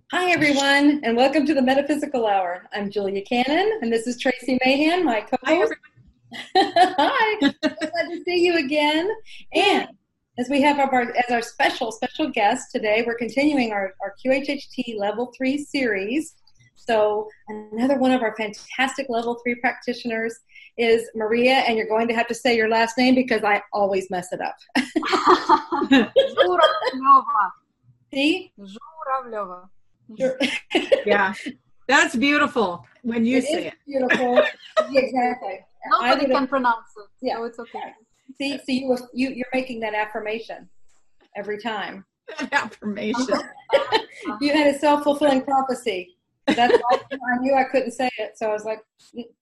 Hi, everyone, and welcome to the Metaphysical Hour. I'm Julia Cannon, and this is Tracy Mahan, my Hi, co-host. Hi, glad to see you again. And as we have our special guest today, we're continuing our QHHT Level 3 series. So another one of our fantastic Level 3 practitioners is Maria, and you're going to have to say your last name because I always mess it up. Журавлева. See? Журавлева. Sure. Yeah, that's beautiful when you say it. Beautiful. Exactly. Nobody can pronounce it, yeah. so it's okay. See, so you're making that affirmation every time. Affirmation. You had a self-fulfilling prophecy. That's why I knew I couldn't say it, so I was like.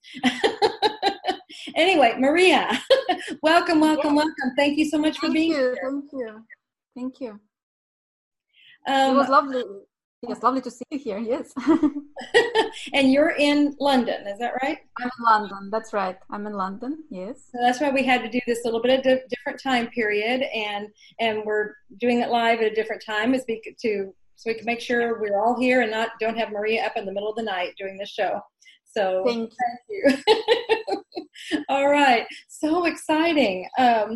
Anyway, Maria, welcome. Thank you so much for being here. Thank you. It was lovely. Yes, lovely to see you here. Yes. And you're in London, is that right? I'm in London. That's right. I'm in London. Yes. So that's why we had to do this a little bit of different time period, and we're doing it live at a different time so we can make sure we're all here and don't have Maria up in the middle of the night doing this show. So thank you. All right. So exciting.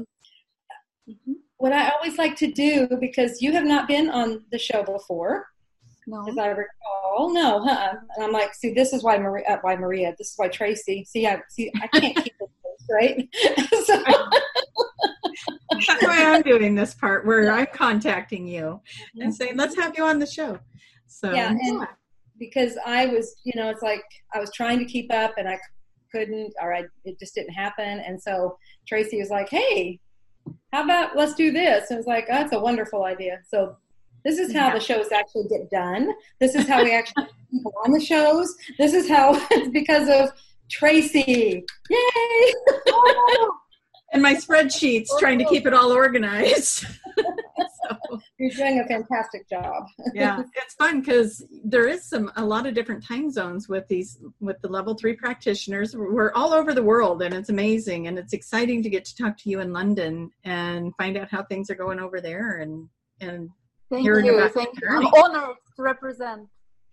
What I always like to do, because you have not been on the show before. No. As I recall, no, And I'm like, see, this is why Maria. This is why Tracy. I can't keep it straight. So. That's why I'm doing this part where I'm contacting you and saying, let's have you on the show. So yeah, and because I was, it's like I was trying to keep up and I couldn't, it just didn't happen. And so Tracy was like, hey, how about let's do this? And it was like, oh, that's a wonderful idea. So this is how the shows actually get done. This is how we actually get people on the shows. This is how it's because of Tracy. Yay! And my spreadsheets, trying to keep it all organized. So. You're doing a fantastic job. Yeah, it's fun because there is a lot of different time zones with the Level 3 practitioners. We're all over the world, and it's amazing, and it's exciting to get to talk to you in London and find out how things are going over there and Thank you. I'm honored to represent.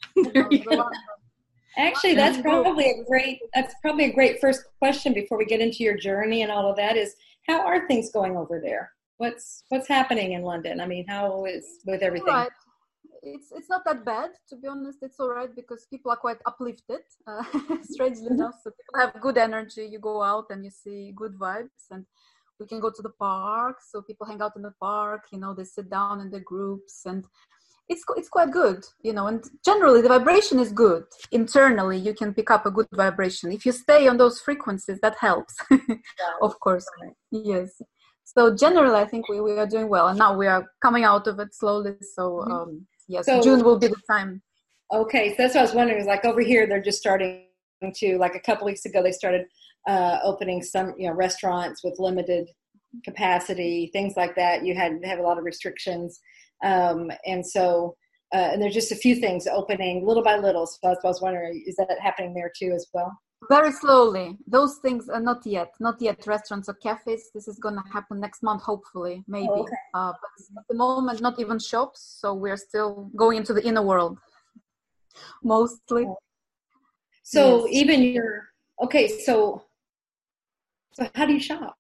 Actually, that's probably a great first question before we get into your journey and all of that is, how are things going over there? What's happening in London? I mean, how is with everything? Right. It's not that bad, to be honest. It's all right because people are quite uplifted, strangely enough. So people have good energy. You go out and you see good vibes, and we can go to the park. So people hang out in the park. They sit down in the groups, and it's quite good. And generally the vibration is good. Internally, you can pick up a good vibration. If you stay on those frequencies, that helps. Of course, yes. So generally, I think we are doing well, and now we are coming out of it slowly. So yes, so, June will be the time. Okay, so that's what I was wondering. Is like over here, they're just starting to, like a couple weeks ago, they started opening some restaurants with limited capacity, things like that. You had to have a lot of restrictions, and so and there's just a few things opening little by little. So that's what I was wondering, is that happening there too as well? Very slowly. Those things are not yet restaurants or cafes. This is going to happen next month, hopefully, maybe. Oh, okay. But at the moment, not even shops. So we're still going into the inner world, mostly. So yes. Even so how do you shop?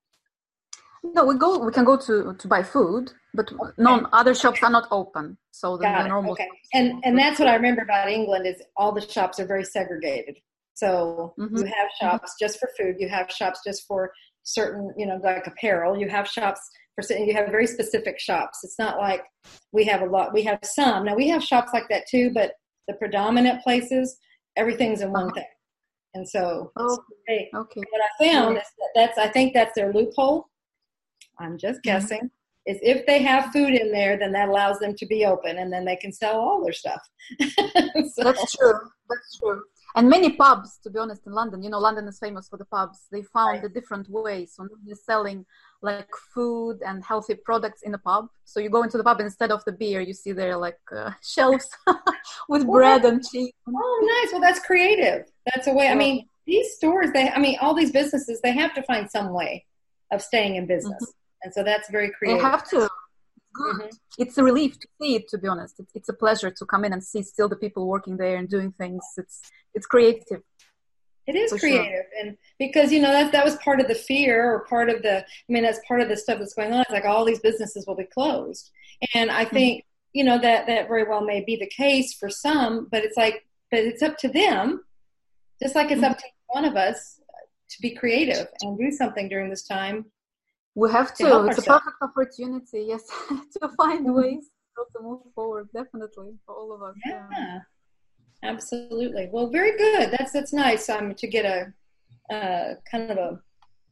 No, we can go to buy food, but other shops are not open. So the normal. Okay. And that's what I remember about England is all the shops are very segregated. So you have shops just for food. You have shops just for certain, like apparel. You have shops you have very specific shops. It's not like we have a lot. We have some. Now we have shops like that too, but the predominant places, everything's in one thing. And so what I found is I think that's their loophole. I'm just guessing. Is if they have food in there, then that allows them to be open, and then they can sell all their stuff. That's true. And many pubs, to be honest, in London, London is famous for the pubs. They found a different way. So they're selling like food and healthy products in a pub. So you go into the pub, instead of the beer, you see there like shelves with bread and cheese. Oh, nice. Well, that's creative. That's a way. I mean, these stores, all these businesses, they have to find some way of staying in business. And so that's very creative. They have to. good. Mm-hmm. It's a relief to see it, to be honest. It's a pleasure to come in and see still the people working there and doing things. It's creative. It is For creative, sure. and because that was part of the fear, or part of the. I mean, that's part of the stuff that's going on. It's like all these businesses will be closed, and I think that very well may be the case for some, but it's up to them, just like it's up to one of us to be creative and do something during this time. We have to. It's ourselves. A perfect opportunity, yes, to find ways to move forward. Definitely for all of us. Yeah. Absolutely. Well, very good. That's nice. To get a kind of a.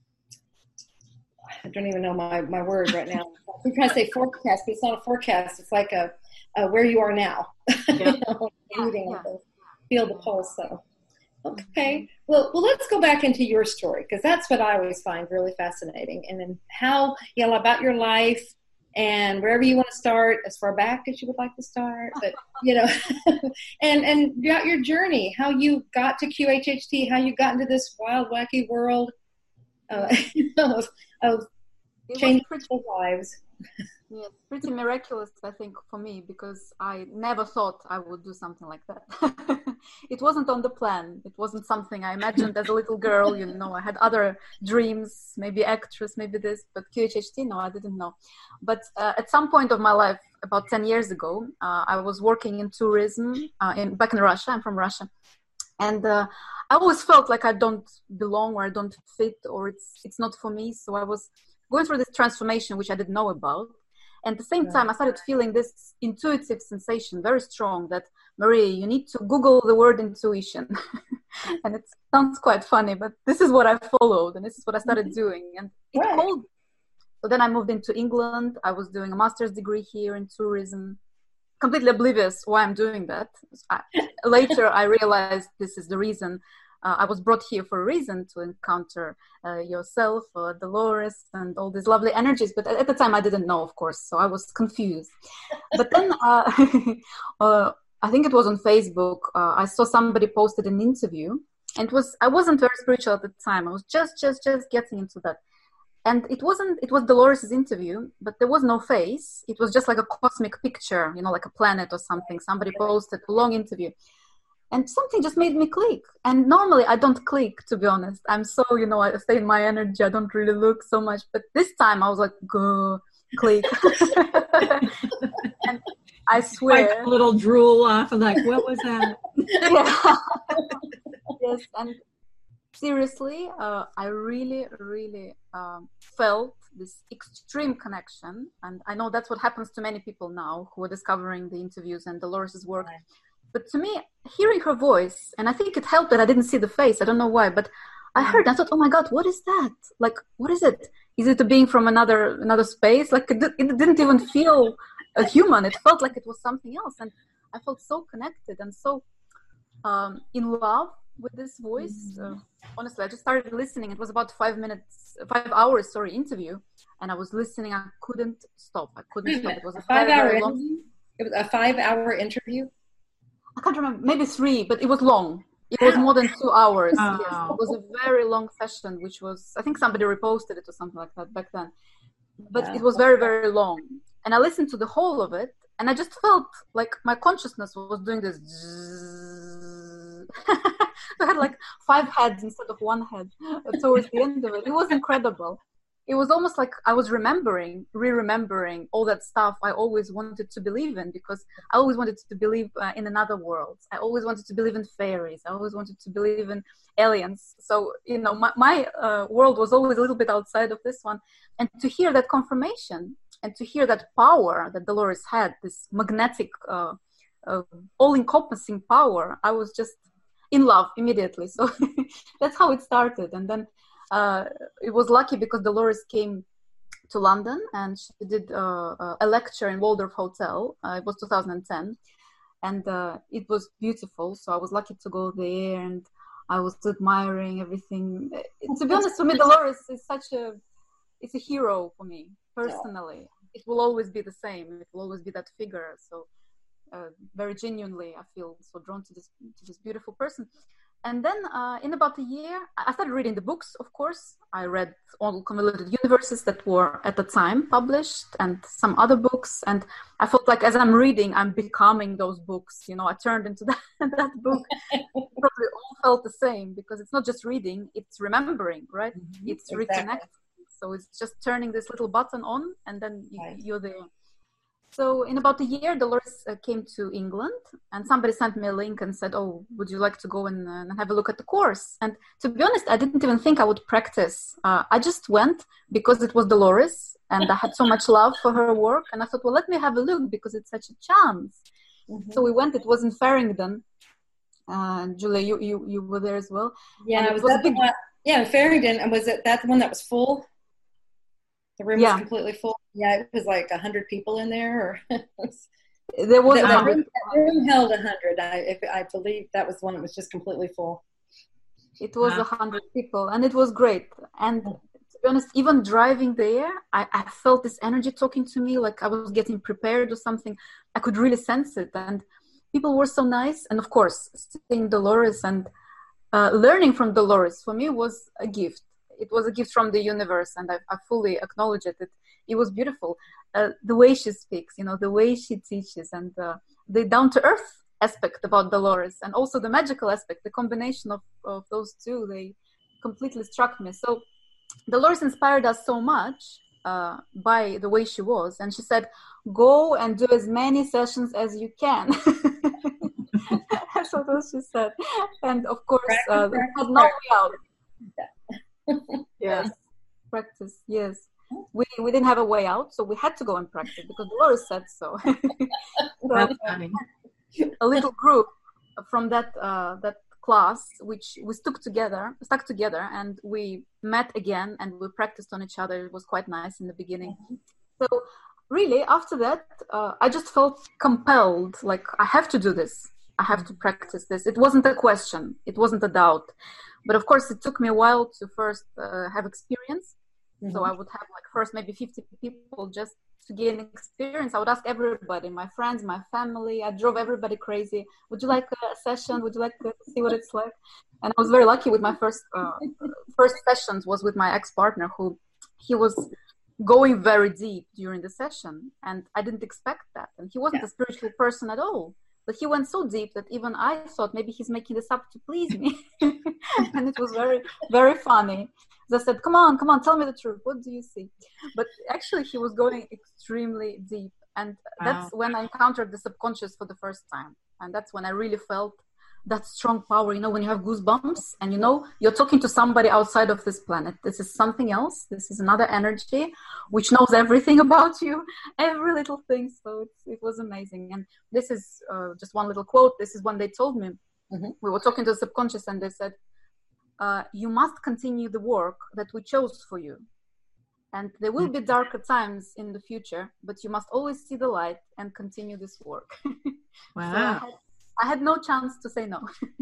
I don't even know my word right now. I'm trying to say forecast, but it's not a forecast. It's like a where you are now. Yeah. Feel the pulse. So, okay. Well, let's go back into your story, because that's what I always find really fascinating, and then how about your life. And wherever you want to start, as far back as you would like to start, but and your journey, how you got to QHHT, how you got into this wild, wacky world of changing people's lives. Yes, pretty miraculous, I think, for me, because I never thought I would do something like that. It wasn't on the plan. It wasn't something I imagined as a little girl. I had other dreams, maybe actress, maybe this, but QHHT, no, I didn't know. But at some point of my life, about 10 years ago, I was working in tourism back in Russia. I'm from Russia. And I always felt like I don't belong, or I don't fit, or it's not for me. So I was going through this transformation, which I didn't know about. And at the same time, I started feeling this intuitive sensation, very strong, that, Marie, you need to Google the word intuition. And it sounds quite funny, but this is what I followed, and this is what I started doing. And it called. So then I moved into England. I was doing a master's degree here in tourism, completely oblivious why I'm doing that. Later, I realized this is the reason. I was brought here for a reason, to encounter yourself, Dolores, and all these lovely energies. But at the time, I didn't know, of course, so I was confused. But then I think it was on Facebook. I saw somebody posted an interview, and I wasn't very spiritual at the time. I was just getting into that. And it was Dolores' interview, but there was no face. It was just like a cosmic picture, like a planet or something. Somebody posted a long interview. And something just made me click. And normally I don't click, to be honest. I'm so, I stay in my energy. I don't really look so much. But this time I was like, go, click. And I swear. Like a little drool off of like, what was that? Yeah. Yes. And seriously, I really, really felt this extreme connection. And I know that's what happens to many people now who are discovering the interviews and Dolores' work. Right. But to me, hearing her voice, and I think it helped that I didn't see the face. I don't know why, but I heard, I thought, oh my God, what is that? Like, what is it? Is it a being from another space? Like, it didn't even feel a human. It felt like it was something else. And I felt so connected and so in love with this voice. Honestly, I just started listening. It was about 5 hours, interview. And I was listening. I couldn't stop. It was a 5 hour interview? It was a 5 hour interview? I can't remember, maybe 3, but it was long. It was more than 2 hours. Oh. Yes, it was a very long session, which was, I think somebody reposted it or something like that back then. But it was very, very long. And I listened to the whole of it, and I just felt like my consciousness was doing this. I had like 5 heads instead of 1 head towards the end of it. It was incredible. It was almost like I was re-remembering all that stuff I always wanted to believe in, because I always wanted to believe in another world. I always wanted to believe in fairies. I always wanted to believe in aliens. So, my world was always a little bit outside of this one. And to hear that confirmation and to hear that power that Dolores had, this magnetic, all-encompassing power, I was just in love immediately. So that's how it started. And then it was lucky because Dolores came to London and she did a lecture in Waldorf Hotel. It was 2010, and it was beautiful. So I was lucky to go there, and I was admiring everything. To be honest, for me, Dolores is it's a hero for me personally. It will always be the same. It will always be that figure. So very genuinely, I feel so drawn to this beautiful person. And then in about a year, I started reading the books, of course. I read all Convoluted Universes that were at the time published and some other books. And I felt like as I'm reading, I'm becoming those books. You know, I turned into that book. Probably all felt the same because it's not just reading, it's remembering, right? Mm-hmm. It's reconnecting. So it's just turning this little button on and then you're there. So in about a year, Dolores came to England and somebody sent me a link and said, oh, would you like to go and have a look at the course? And to be honest, I didn't even think I would practice. I just went because it was Dolores and I had so much love for her work. And I thought, well, let me have a look because it's such a chance. Mm-hmm. So we went. It was in Farringdon. Julia, you were there as well. Yeah, was that the one? Yeah, Farringdon. And was it that the one that was full? The room was completely full. Yeah, it was like 100 people in there. Or there was that room held 100. I believe that was one that was just completely full. It was 100 people, and it was great. And to be honest, even driving there, I felt this energy talking to me, like I was getting prepared or something. I could really sense it, and people were so nice. And of course, seeing Dolores and learning from Dolores for me was a gift. It was a gift from the universe, and I fully acknowledge it. It was beautiful. The way she speaks, you know, the way she teaches, and the down-to-earth aspect about Dolores, and also the magical aspect, the combination of those two, they completely struck me. So Dolores inspired us so much by the way she was, and she said, go and do as many sessions as you can. That's what she said. And of course, there was no way out. Yes, practice. Yes, we didn't have a way out, so we had to go and practice because Dolores said so. That's funny. A little group from that class, which we stuck together, and we met again and we practiced on each other. It was quite nice in the beginning. So really, after that, I just felt compelled, like I have to do this. I have to practice this. It wasn't a question. It wasn't a doubt. But of course, it took me a while to first have experience. Mm-hmm. So I would have like first maybe 50 people just to gain experience. I would ask everybody, my friends, my family. I drove everybody crazy. Would you like a session? Would you like to see what it's like? And I was very lucky with my first sessions was with my ex-partner he was going very deep during the session. And I didn't expect that. And he wasn't a spiritual person at all. But he went so deep that even I thought maybe he's making this up to please me. And it was very, very funny. I said, come on, tell me the truth. What do you see? But actually, he was going extremely deep. And that's when I encountered the subconscious for the first time. And that's when I really felt that strong power, you know, when you have goosebumps and, you know, you're talking to somebody outside of this planet. This is something else. This is another energy which knows everything about you, every little thing. So it was amazing. And this is just one little quote. This is when they told me, we were talking to the subconscious and they said, you must continue the work that we chose for you. And there will be darker times in the future, but you must always see the light and continue this work. Wow. So I had no chance to say no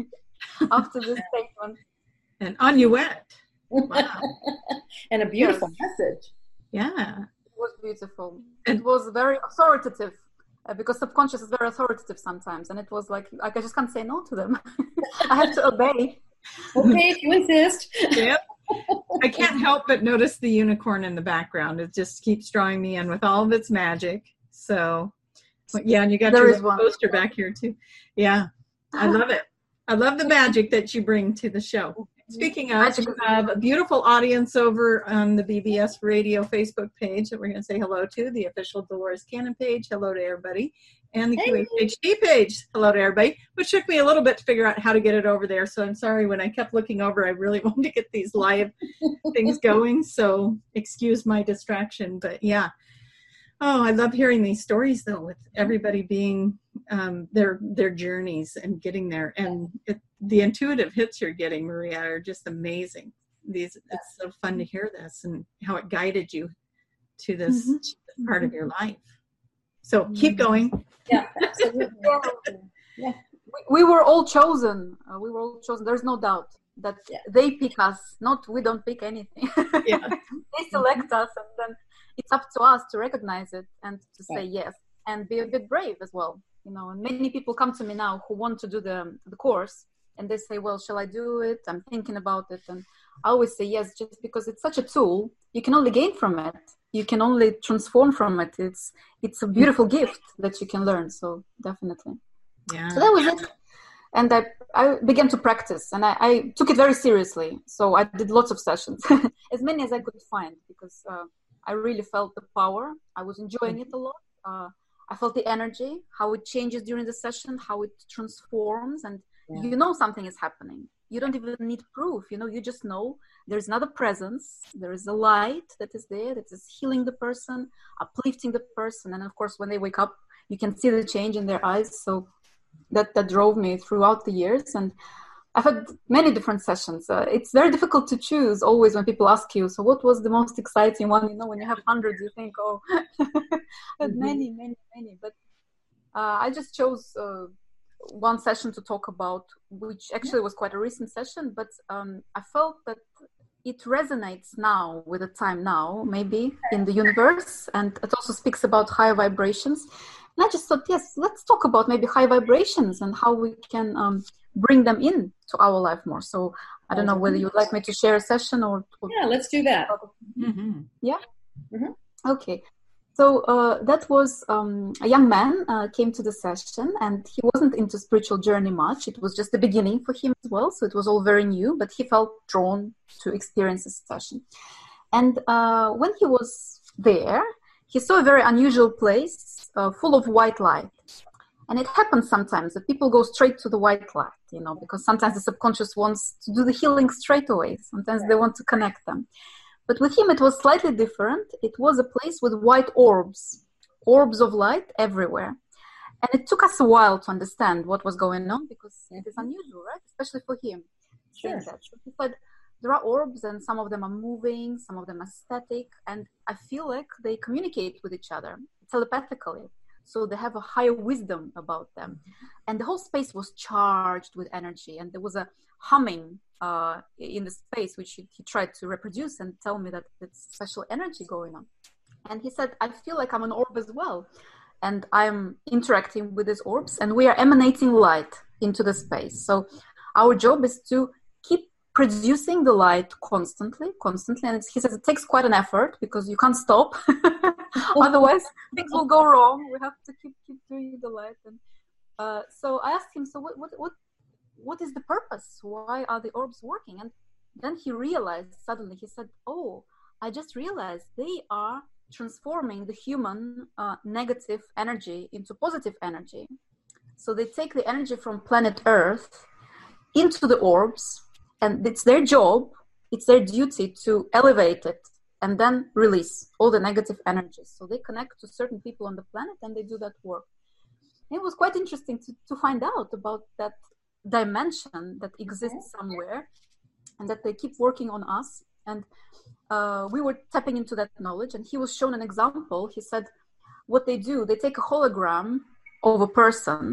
after this statement. And on you went. Wow. And a beautiful message. Yeah. It was beautiful. It was very authoritative because subconscious is very authoritative sometimes. And it was like I just can't say no to them. I have to obey. Okay, if you insist. Yep. I can't help but notice the unicorn in the background. It just keeps drawing me in with all of its magic. So, yeah, and you got your poster back here too. Yeah, I love it. I love the magic that you bring to the show. Speaking of, you have a beautiful audience over on the BBS Radio Facebook page that we're going to say hello to, the official Dolores Cannon page. Hello to everybody. And the QHD page. Hello to everybody, which took me a little bit to figure out how to get it over there. So I'm sorry when I kept looking over, I really wanted to get these live things going. So excuse my distraction, but yeah. Oh, I love hearing these stories though, with everybody being their journeys and getting there. And the intuitive hits you're getting, Maria, are just amazing. It's so fun to hear this and how it guided you to this part of your life. So keep going. Yeah, absolutely. Yeah. We were all chosen. There's no doubt that they pick us, not we don't pick anything. Yeah. They select us, and then it's up to us to recognize it and to say yes and be a bit brave as well. You know, and many people come to me now who want to do the course and they say, well, shall I do it? I'm thinking about it. And I always say yes, just because it's such a tool. You can only gain from it. You can only transform from it. It's a beautiful gift that you can learn. So definitely. Yeah. So that was it. And I began to practice, and I took it very seriously. So I did lots of sessions, as many as I could find, because I really felt the power. I was enjoying it a lot. I felt the energy, how it changes during the session, how it transforms, and you know something is happening. You don't even need proof, you just know there's another presence, there is a light that is there, that is healing the person, uplifting the person. And of course, when they wake up, you can see the change in their eyes. So that drove me throughout the years. And I've had many different sessions. It's very difficult to choose always when people ask you, so what was the most exciting one? When you have hundreds, you think, oh, but many. But I just chose one session to talk about, which actually was quite a recent session, but I felt that it resonates now with the time now, maybe in the universe, and it also speaks about higher vibrations. And I just thought, yes, let's talk about maybe high vibrations and how we can bring them in to our life more. So I don't know whether you'd like me to share a session or yeah, let's do that. Yeah. Okay. So that was a young man came to the session, and he wasn't into spiritual journey much. It was just the beginning for him as well. So it was all very new, but he felt drawn to experience this session. And when he was there, he saw a very unusual place full of white light. And it happens sometimes that people go straight to the white light, because sometimes the subconscious wants to do the healing straight away. Sometimes they want to connect them. But with him, it was slightly different. It was a place with white orbs of light everywhere. And it took us a while to understand what was going on, because it is unusual, right? Especially for him. Sure. So he said, there are orbs, and some of them are moving, some of them are static, and I feel like they communicate with each other telepathically. So they have a higher wisdom about them. And the whole space was charged with energy, and there was a humming in the space, which he tried to reproduce and tell me that it's special energy going on. And he said, I feel like I'm an orb as well. And I'm interacting with these orbs, and we are emanating light into the space. So our job is to keep producing the light constantly. And he says it takes quite an effort, because you can't stop. Otherwise, things will go wrong. We have to keep doing the light. And so I asked him, so what is the purpose? Why are the orbs working? And then he realized suddenly, he said, oh, I just realized they are transforming the human negative energy into positive energy. So they take the energy from planet Earth into the orbs, and it's their job, it's their duty to elevate it and then release all the negative energies. So they connect to certain people on the planet, and they do that work. And it was quite interesting to find out about that dimension that exists somewhere, and that they keep working on us. And we were tapping into that knowledge, and he was shown an example. He said what they do, they take a hologram of a person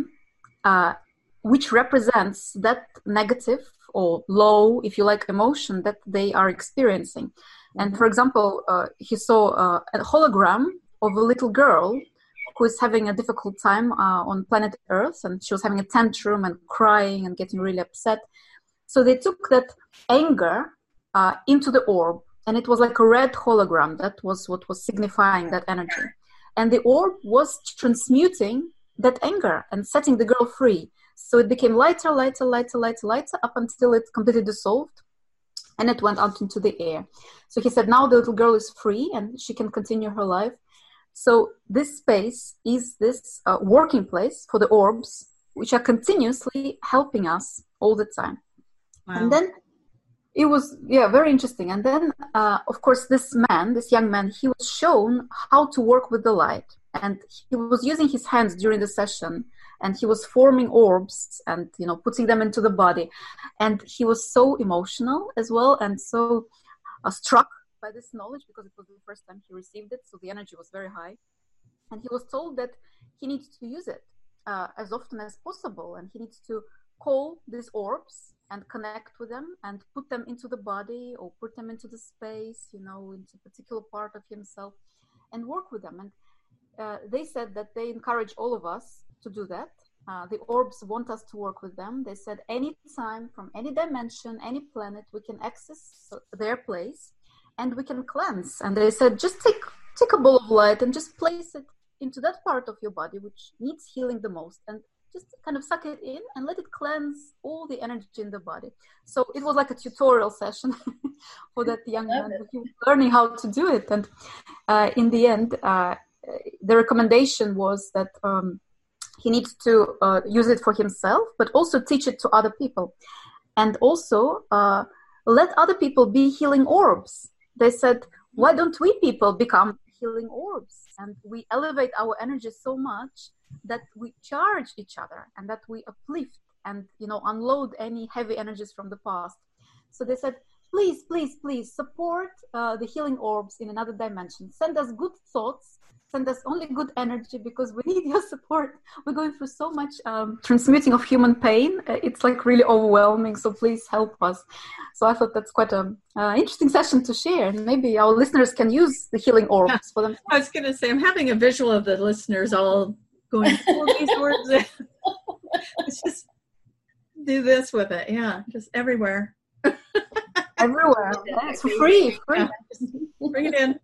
which represents that negative or low, if you like, emotion that they are experiencing. And for example, he saw a hologram of a little girl who is having a difficult time on planet Earth, and she was having a tantrum and crying and getting really upset. So they took that anger into the orb, and it was like a red hologram. That was what was signifying that energy. And the orb was transmuting that anger and setting the girl free. So it became lighter up until it completely dissolved, and it went out into the air. So he said, now the little girl is free and she can continue her life. So this space is this working place for the orbs, which are continuously helping us all the time. Wow. And then it was, very interesting. And then, of course, this young man, he was shown how to work with the light. And he was using his hands during the session, and he was forming orbs and, putting them into the body. And he was so emotional as well, and so struck by this knowledge, because it was the first time he received it. So the energy was very high. And he was told that he needs to use it as often as possible. And he needs to call these orbs and connect with them and put them into the body, or put them into the space, into a particular part of himself, and work with them. And they said that they encourage all of us to do that. The orbs want us to work with them. They said anytime, from any dimension, any planet, we can access their place and we can cleanse. And they said, just take a ball of light and just place it into that part of your body which needs healing the most, and just kind of suck it in and let it cleanse all the energy in the body. So it was like a tutorial session for that young man who was learning how to do it. And in the end, the recommendation was that he needs to use it for himself, but also teach it to other people. And also let other people be healing orbs. They said, why don't we people become healing orbs? And we elevate our energy so much that we charge each other and that we uplift and, unload any heavy energies from the past. So they said, please, please, please support the healing orbs in another dimension. Send us good thoughts. Send us only good energy, because we need your support. We're going through so much transmuting of human pain. It's like really overwhelming. So please help us. So I thought that's quite an interesting session to share. And maybe our listeners can use the healing orbs for them. I was going to say, I'm having a visual of the listeners all going for these orbs. Let's just do this with it. Yeah, just everywhere. Everywhere. It's free. Just bring it in.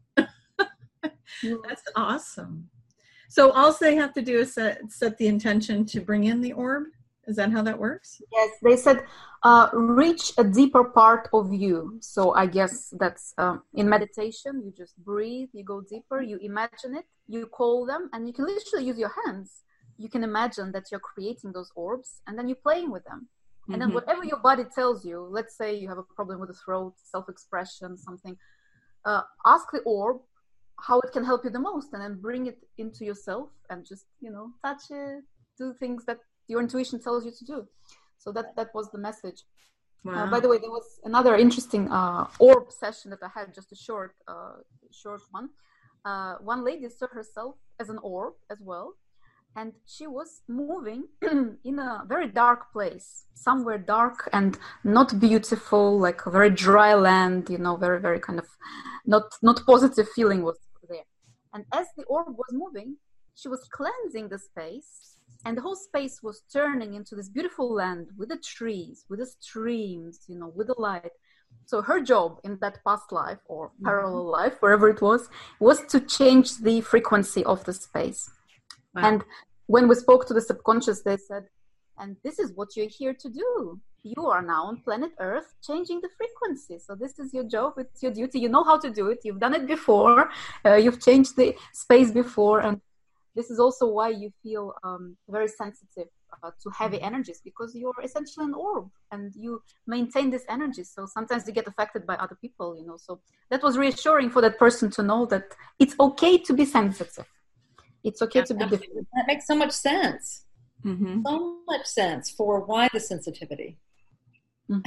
That's awesome. So all they have to do is set the intention to bring in the orb. Is that how that works? Yes, they said reach a deeper part of you. So I guess that's in meditation, you just breathe, you go deeper, you imagine it, you call them, and you can literally use your hands. You can imagine that you're creating those orbs, and then you're playing with them. And then whatever your body tells you, let's say you have a problem with the throat, self-expression, something, ask the orb how it can help you the most, and then bring it into yourself and just, touch it, do things that your intuition tells you to do. So that was the message. Wow. By the way, there was another interesting orb session that I had, just a short one. One lady saw herself as an orb as well, and she was moving in a very dark place, somewhere dark and not beautiful, like a very dry land, very, very kind of not positive feeling was there. And as the orb was moving, she was cleansing the space, and the whole space was turning into this beautiful land with the trees, with the streams, with the light. So her job in that past life or parallel life, wherever it was to change the frequency of the space. Wow. And when we spoke to the subconscious, they said, and this is what you're here to do. You are now on planet Earth changing the frequency. So this is your job. It's your duty. You know how to do it. You've done it before. You've changed the space before. And this is also why you feel very sensitive to heavy energies, because you're essentially an orb and you maintain this energy. So sometimes you get affected by other people, So that was reassuring for that person to know that it's okay to be sensitive. It's okay to be different. That makes so much sense. So much sense for why the sensitivity. And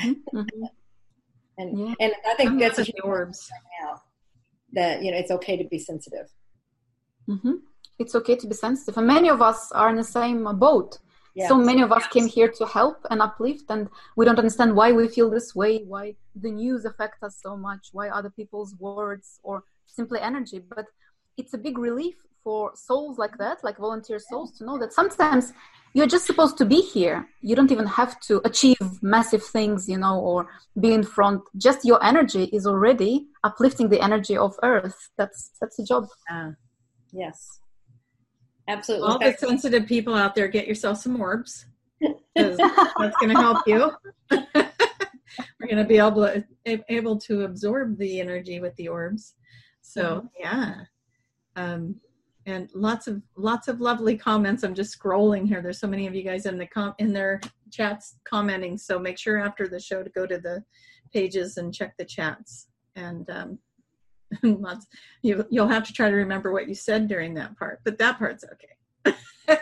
I think that's the orbs right now, that it's okay to be sensitive. It's okay to be sensitive, and many of us are in the same boat. So many of us came here to help and uplift, and we don't understand why we feel this way, why the news affects us so much, why other people's words or simply energy. But it's a big relief for souls like that, like volunteer souls, to know that sometimes you're just supposed to be here. You don't even have to achieve massive things, or be in front. Just your energy is already uplifting the energy of Earth. That's the job. Yes, absolutely. All the sensitive people out there, get yourself some orbs. That's going to help you. We're going to be able to absorb the energy with the orbs. So and lots of lovely comments. I'm just scrolling here. There's so many of you guys in their chats commenting. So make sure after the show to go to the pages and check the chats. And you'll have to try to remember what you said during that part, but that part's okay.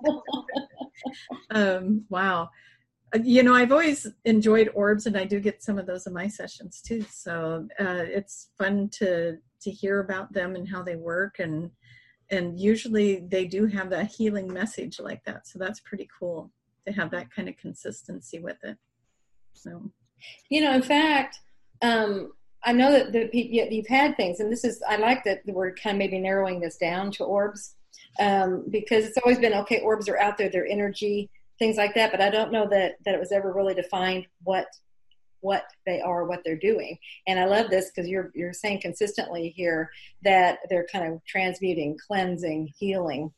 Wow. I've always enjoyed orbs, and I do get some of those in my sessions too. So it's fun to hear about them and how they work, and usually they do have that healing message like that. So that's pretty cool to have that kind of consistency with it. So, in fact, I know that you've had things, and I like that we're kind of maybe narrowing this down to orbs. because it's always been, okay, orbs are out there, they're energy, things like that, but I don't know that it was ever really defined what they are, what they're doing. And I love this because you're saying consistently here that they're kind of transmuting, cleansing, healing.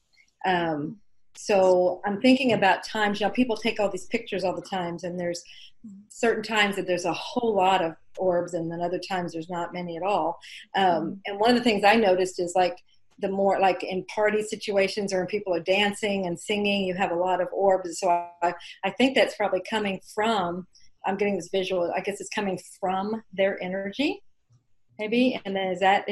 So I'm thinking about times, people take all these pictures all the times, and there's certain times that there's a whole lot of orbs, and then other times there's not many at all. And one of the things I noticed is like the more like in party situations or when people are dancing and singing, you have a lot of orbs. So I think that's probably coming from, I'm getting this visual, I guess it's coming from their energy, maybe. And then is that,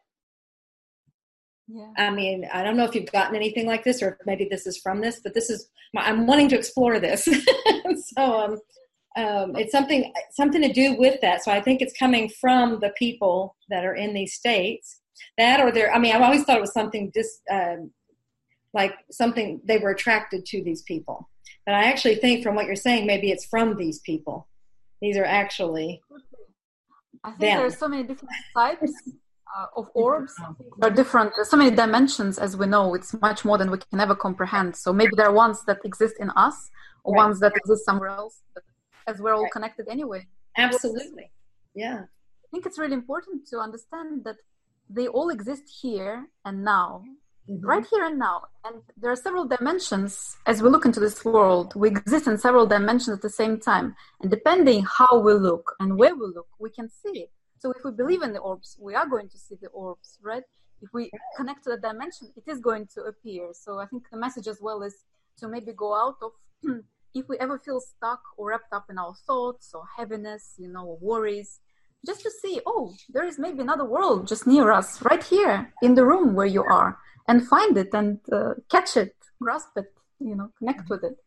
yeah. I mean, I don't know if you've gotten anything like this, or maybe this is from this, but I'm wanting to explore this. So it's something to do with that. So I think it's coming from the people that are in these states, that or they're, I mean, I've always thought it was something like something they were attracted to these people. But I actually think from what you're saying, maybe it's from these people. These are actually I think them. there are so many different types of orbs. There are different, so many dimensions, as we know. It's much more than we can ever comprehend. So maybe there are ones that exist in us, or Right. ones that exist somewhere else, but as we're all Right. connected anyway. Absolutely. Yeah. I think it's really important to understand that they all exist here and now. Mm-hmm. Right here and now. And there are several dimensions. As we look into this world, we exist in several dimensions at the same time. And depending how we look and where we look, we can see it. So if we believe in the orbs, we are going to see the orbs, right? If we connect to the dimension, it is going to appear. So I think the message as well is to maybe go out of, if we ever feel stuck or wrapped up in our thoughts or heaviness, or worries, just to see, oh, there is maybe another world just near us, right here in the room where you are. And find it and catch it, grasp it, connect with it.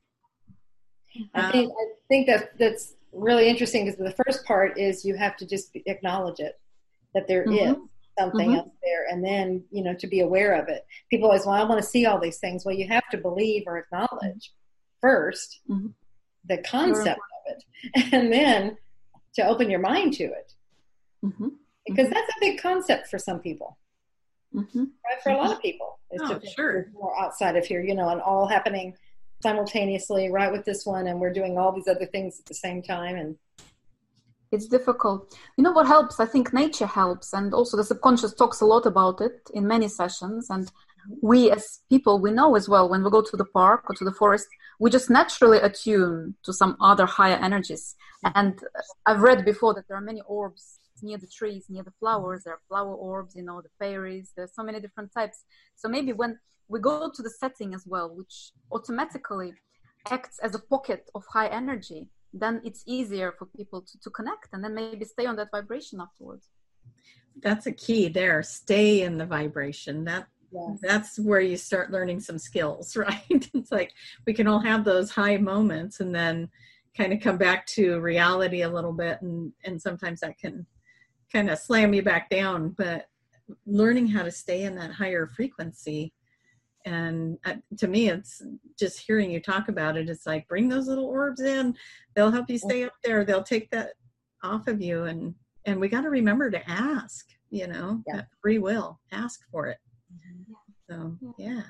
I think that's really interesting, because the first part is you have to just acknowledge it, that there is something else there, and then to be aware of it. People always, well, I want to see all these things. Well, you have to believe or acknowledge first the concept of it, and then to open your mind to it, because that's a big concept for some people. Right, for a lot of people, it's just more outside of here, and all happening simultaneously, right, with this one, and we're doing all these other things at the same time, and it's difficult. What helps? I think nature helps, and also the subconscious talks a lot about it in many sessions. And we as people, we know as well, when we go to the park or to the forest, we just naturally attune to some other higher energies. And I've read before that there are many orbs near the trees, near the flowers. There are flower orbs, the fairies. There's so many different types. So maybe when we go to the setting as well, which automatically acts as a pocket of high energy, then it's easier for people to connect and then maybe stay on that vibration afterwards. That's a key there. Stay in the vibration. That's where you start learning some skills, right? It's like we can all have those high moments and then kind of come back to reality a little bit, and sometimes that can kind of slam you back down, but learning how to stay in that higher frequency. And to me, it's just hearing you talk about it. It's like, bring those little orbs in. They'll help you stay up there. They'll take that off of you. And we got to remember to ask, that free will, ask for it. So, yeah.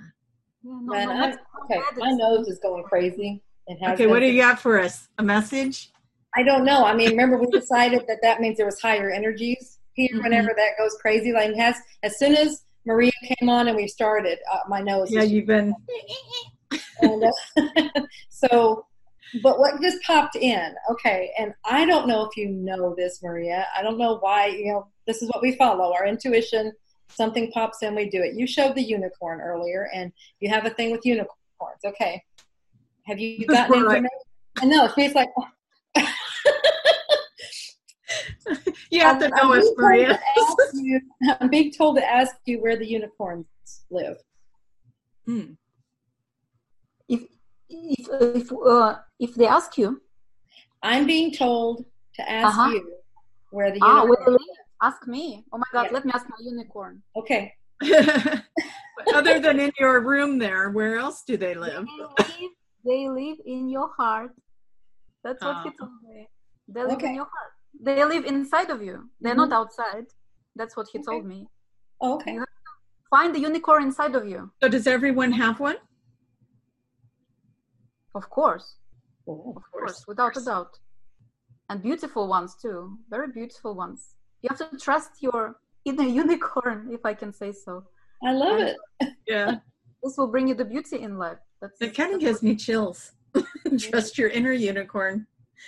Okay, my nose is going crazy. Okay, what do you got for us? A message? I don't know. I mean, remember we decided that means there was higher energies here. Whenever that goes crazy, like as soon as Maria came on and we started, my nose. Yeah, you've been. And, so, but what just popped in? Okay, and I don't know if you know this, Maria. I don't know why. This is what we follow. Our intuition. Something pops in, we do it. You showed the unicorn earlier, and you have a thing with unicorns. Okay, have you gotten information? I know. She's like. You have to know us, Maria. I'm being told to ask you where the unicorns live. If they ask you, I'm being told to ask you where the unicorns live. Ask me. Oh my God, let me ask my unicorn. Okay. Other than in your room there, where else do they live? They live in your heart. That's what he told me. They live in your heart. They live inside of you. They're not outside. That's what he told me. Okay. You have to find the unicorn inside of you. So does everyone have one? Of course. Oh, Of course, without a doubt. And beautiful ones too. Very beautiful ones. You have to trust your inner unicorn, if I can say so. I love it. Yeah. This will bring you the beauty in life. It kind of gives me chills. Trust your inner unicorn.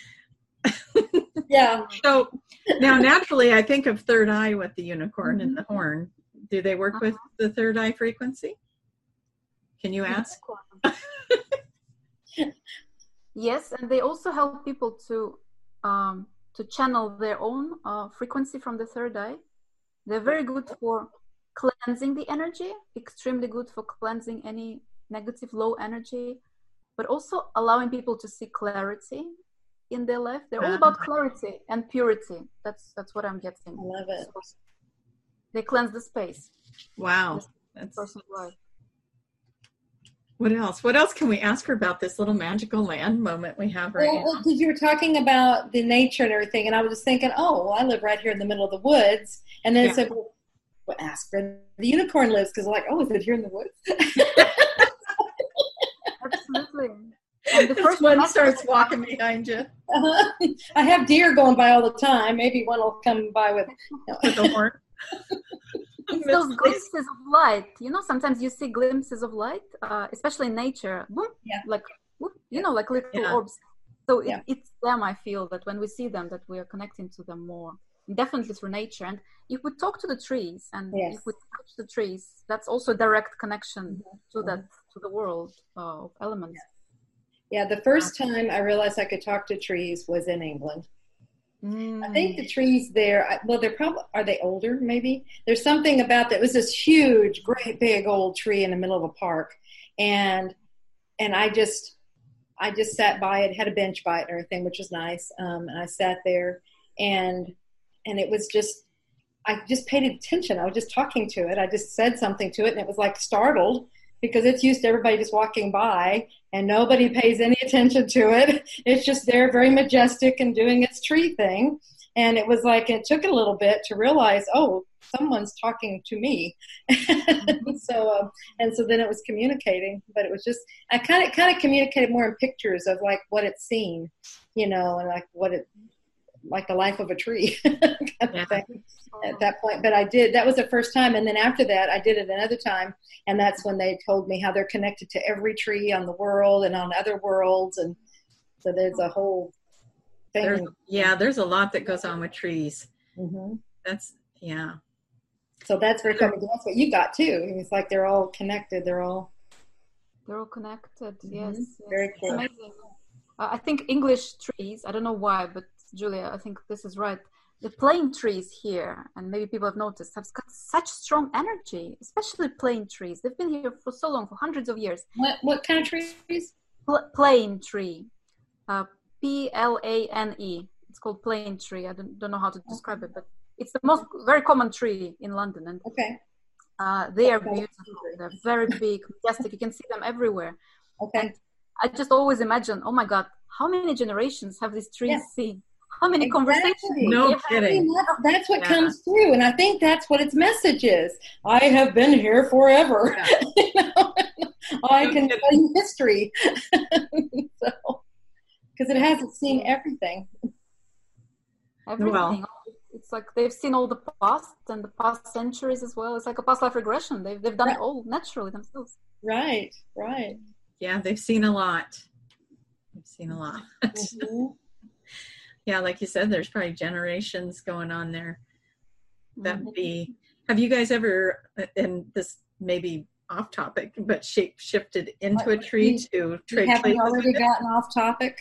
Yeah. So now naturally I think of third eye with the unicorn and the horn. Do they work with the third eye frequency? Can you ask? Yes, and they also help people to channel their own frequency from the third eye. They're very good for cleansing the energy, extremely good for cleansing any negative low energy, but also allowing people to see clarity in their life. They're all about clarity and purity. That's what I'm getting. I love it. So they cleanse the space. Wow. That's Person's life. What else? What else can we ask her about this little magical land moment we have right now? Well, because you were talking about the nature and everything, and I was just thinking, oh, well, I live right here in the middle of the woods. And then it said, well, ask where the unicorn lives, because like, oh, is it here in the woods? Absolutely. And the first one starts walking behind you. I have deer going by all the time. Maybe one will come by with a horn. It's those glimpses of light. You know, sometimes you see glimpses of light, especially in nature. Like, you know, like little orbs. So it's them, I feel, that when we see them, that we are connecting to them more. Definitely through nature. And if we talk to the trees and if we touch the trees, that's also a direct connection to the world of elements. Yeah, the first time I realized I could talk to trees was in England. I think the trees there, well, they're probably, are they older maybe? There's something about that. It was this huge, great big old tree in the middle of a park. And I just sat by it, had a bench by it and everything, which was nice. And I sat there and it was just, I just paid attention. I was just talking to it. I just said something to it and it was like startled because it's used to everybody just walking by and nobody pays any attention to it. It's just there, very majestic and doing its tree thing. And it was like, it took it a little bit to realize, oh, someone's talking to me. So then it was communicating, but it was just, I kind of communicated more in pictures of like what it's seen, you know, and like what it, like the life of a tree kind of thing at that point. But that was the first time. And then after that, I did it another time. And that's when they told me how they're connected to every tree on the world and on other worlds. And so there's a whole thing. There's a lot that goes on with trees. Mm-hmm. So that's very cool. That's what you got too. It's like they're all connected. They're all connected. Mm-hmm. Yes. Very cool. Amazing. I think English trees, I don't know why, but Julia, I think this is right. The plane trees here, and maybe people have noticed, have got such strong energy, especially plane trees. They've been here for so long, for hundreds of years. What kind of trees? Plane tree. Plane. It's called plane tree. I don't know how to describe it, but it's the very common tree in London. And they are beautiful. They're very big, majestic. You can see them everywhere. Okay. And I just always imagine, oh my God, how many generations have these trees seen? How many conversations? No kidding. That's what comes through. And I think that's what its message is. I have been here forever. Yeah. You know? I can tell you history. So, because it hasn't seen everything. Everything. It's like they've seen all the past and the past centuries as well. It's like a past life regression. They've done it all naturally themselves. Right. Yeah, they've seen a lot. Mm-hmm. Yeah, like you said, there's probably generations going on there. That would be. Have you guys ever, and this may be off topic, but shifted into a tree to trade places? Have we already gotten off topic?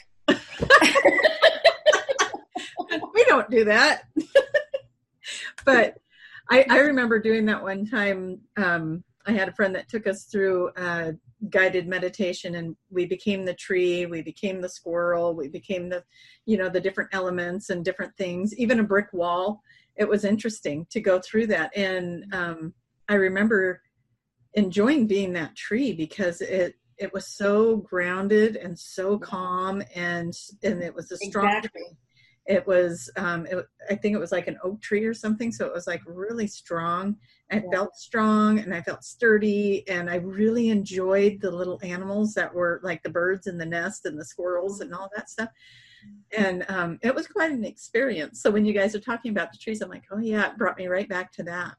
We don't do that. But I remember doing that one time. I had a friend that took us through guided meditation, and we became the tree, we became the squirrel, we became the different elements and different things, even a brick wall. It was interesting to go through that. And I remember enjoying being that tree because it was so grounded and so calm, and it was a strong tree. It was, I think it was like an oak tree or something. So it was like really strong. I felt strong and I felt sturdy, and I really enjoyed the little animals that were like the birds in the nest and the squirrels and all that stuff. And it was quite an experience. So when you guys are talking about the trees, I'm like, oh yeah, it brought me right back to that.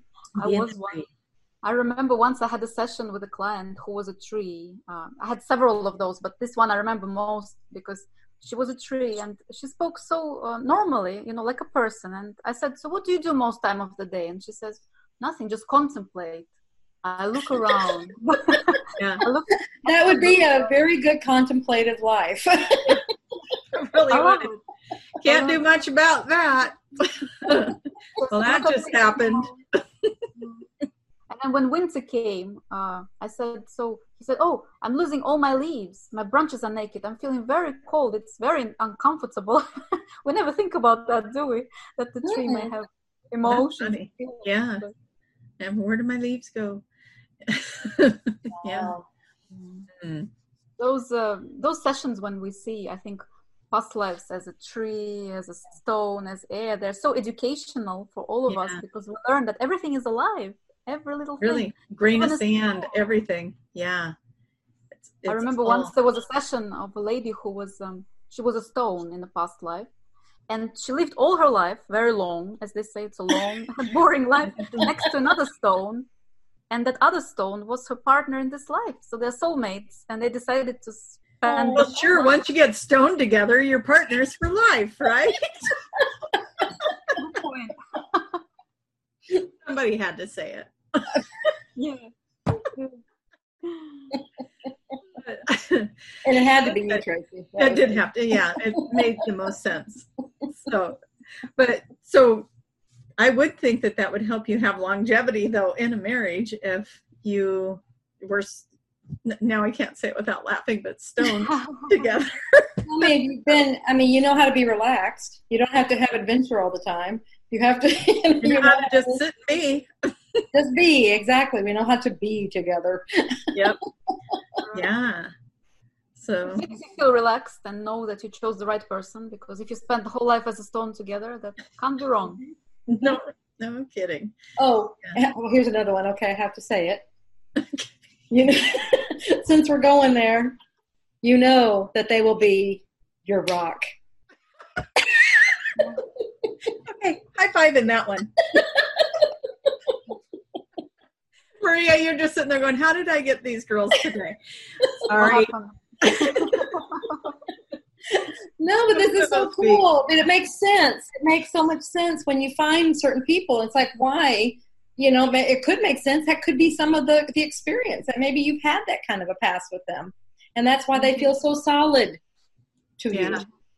I remember once I had a session with a client who was a tree. I had several of those, but this one I remember most because she was a tree and she spoke so normally, like a person. And I said, so what do you do most time of the day? And she says, nothing, just contemplate. I look around. Yeah. That would be a very good contemplative life. Really would. Can't do much about that. Well, that just happened. And then when winter came, I said, so he said, oh, I'm losing all my leaves. My branches are naked. I'm feeling very cold. It's very uncomfortable. We never think about that, do we? That the tree may have emotions. Yeah. And where do my leaves go? Yeah. Mm. Those sessions when we see, I think, past lives as a tree, as a stone, as air, they're so educational for all of us because we learn that everything is alive. Every little thing. Really, grain of sand, everything. Yeah. I remember once there was a session of a lady who was, she was a stone in a past life. And she lived all her life, very long, as they say, it's a long, boring life, next to another stone. And that other stone was her partner in this life. So they're soulmates. And they decided to spend... Well, sure, once you get stoned together, you're partners for life, right? Good point. Somebody had to say it. Yeah. And it had to be you, Tracy. It did have to, yeah. It made the most sense. So I would think that would help you have longevity, though, in a marriage if you were, now I can't say it without laughing, but stoned together. You know how to be relaxed. You don't have to have adventure all the time. You have to, you know how to just sit and be. Just be, exactly. We know how to be together. Yep. Yeah. So it makes you feel relaxed and know that you chose the right person, because if you spend the whole life as a stone together, that can't be wrong. No kidding. Oh, yeah. Well, here's another one. Okay, I have to say it. Since we're going there, you know that they will be your rock. Okay, high five in that one. Maria, you're just sitting there going, how did I get these girls today? Sorry. No, but this is so cool. But it makes sense. It makes so much sense when you find certain people. It's like, why? It could make sense. That could be some of the experience. And maybe you've had that kind of a past with them. And that's why they feel so solid to you.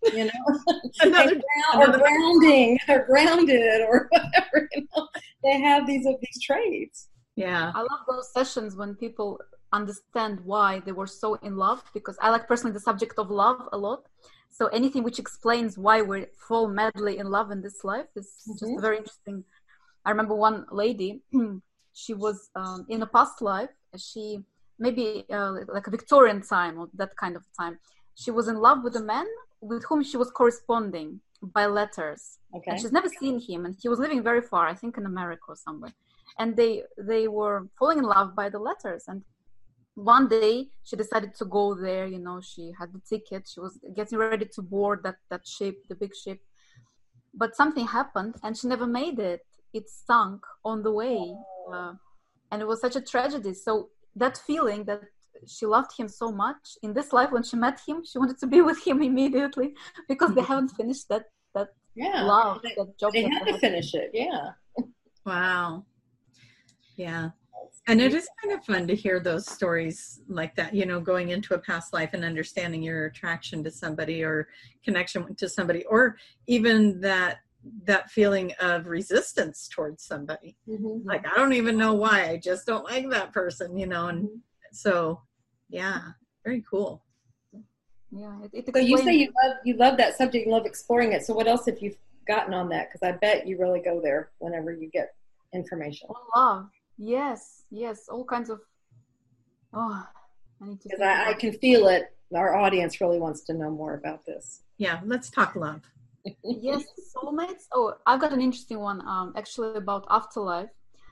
Or grounding, or grounded, or whatever. They have these traits. Yeah, I love those sessions when people understand why they were so in love, because I like personally the subject of love a lot. So anything which explains why we fall madly in love in this life is just very interesting. I remember one lady, she was in a past life. She maybe like a Victorian time or that kind of time. She was in love with a man with whom she was corresponding by letters. Okay. And she's never seen him, and he was living very far, I think in America or somewhere. And they were falling in love by the letters. And one day she decided to go there. She had the ticket. She was getting ready to board that ship, the big ship. But something happened, and she never made it. It sunk on the way, and it was such a tragedy. So that feeling that she loved him so much in this life, when she met him, she wanted to be with him immediately, because they haven't finished that love, that job. They had to finish it. Yeah. Wow. Yeah. And it is kind of fun to hear those stories like that, going into a past life and understanding your attraction to somebody or connection to somebody, or even that feeling of resistance towards somebody. Mm-hmm. Like, I don't even know why, I just don't like that person, and so, yeah, very cool. Yeah. So you say you love that subject, you love exploring it. So what else have you gotten on that? Because I bet you really go there whenever you get information. Love. Yes, all kinds of. I need to. Because I can feel it. Our audience really wants to know more about this. Yeah, let's talk love. Yes, soulmates. Oh, I've got an interesting one, actually about afterlife.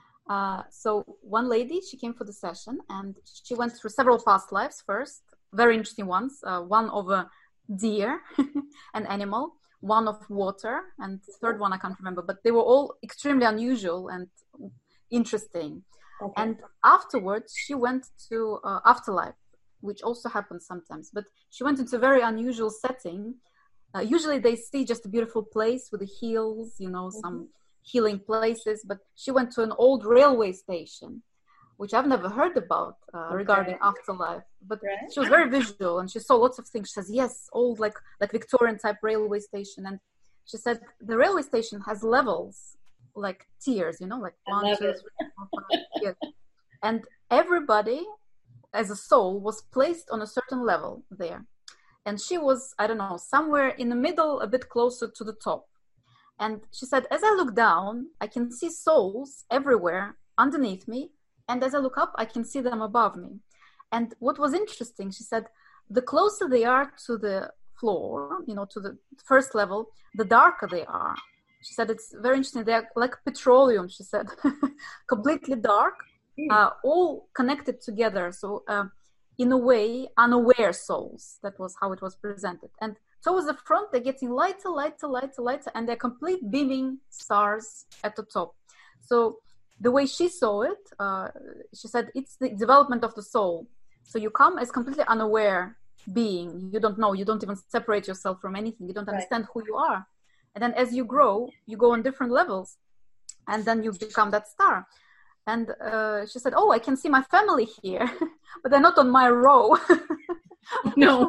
So one lady, she came for the session and she went through several past lives first, very interesting ones. One of a deer, an animal, one of water, and the third one I can't remember, but they were all extremely unusual and interesting. Okay. And afterwards, she went to afterlife, which also happens sometimes, but she went into a very unusual setting. Usually they see just a beautiful place with the hills, you know, some healing places, but she went to an old railway station, which I've never heard about regarding afterlife. But she was very visual and she saw lots of things. She says, yes, old like Victorian type railway station. And she said the railway station has levels, like tiers, you know, like 1, 2, 3, 4, 5. Yes. And everybody as a soul was placed on a certain level there. And she was, I don't know, somewhere in the middle, a bit closer to the top. And she said, as I look down, I can see souls everywhere underneath me. And as I look up, I can see them above me. And what was interesting, she said, the closer they are to the floor, you know, to the first level, the darker they are. She said, it's very interesting. They're like petroleum, she said, completely dark, all connected together. So in a way, unaware souls. That was how it was presented. And towards the front, they're getting lighter, lighter, lighter, lighter, and they're complete beaming stars at the top. So the way she saw it, she said, it's the development of the soul. So you come as completely unaware being. You don't know. You don't even separate yourself from anything. You don't understand who you are. And then as you grow, you go on different levels. And then you become that star. And she said, oh, I can see my family here, but they're not on my row. No.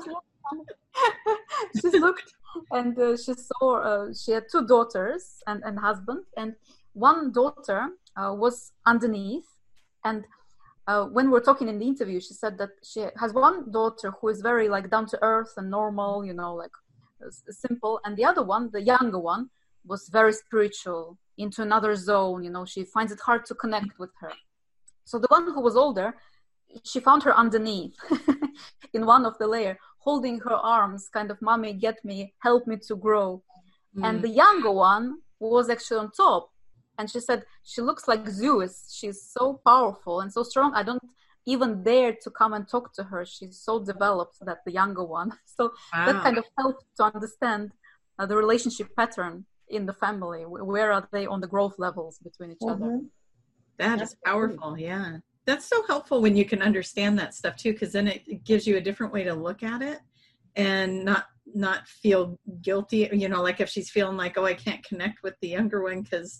She looked and she saw, she had 2 daughters and husband. And one daughter was underneath. And when we were talking in the interview, she said that she has one daughter who is very like down to earth and normal, you know, like simple. And the other one, the younger one, was very spiritual, into another zone, you know, she finds it hard to connect with her. So the one who was older, she found her underneath in one of the layer, holding her arms, kind of, mommy, get me, help me to grow. And the younger one was actually on top. And she said, she looks like Zeus. She's so powerful and so strong. I don't even dare to come and talk to her. She's so developed, that the younger one. So that kind of helped to understand the relationship pattern in the family. Where are they on the growth levels between each other? That is powerful. Yeah. That's so helpful when you can understand that stuff too, because then it gives you a different way to look at it and not feel guilty, you know, like if she's feeling like, oh, I can't connect with the younger one because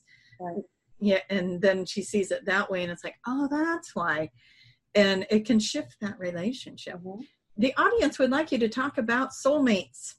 and then she sees it that way and it's like, oh, that's why. And it can shift that relationship. The audience would like you to talk about soulmates.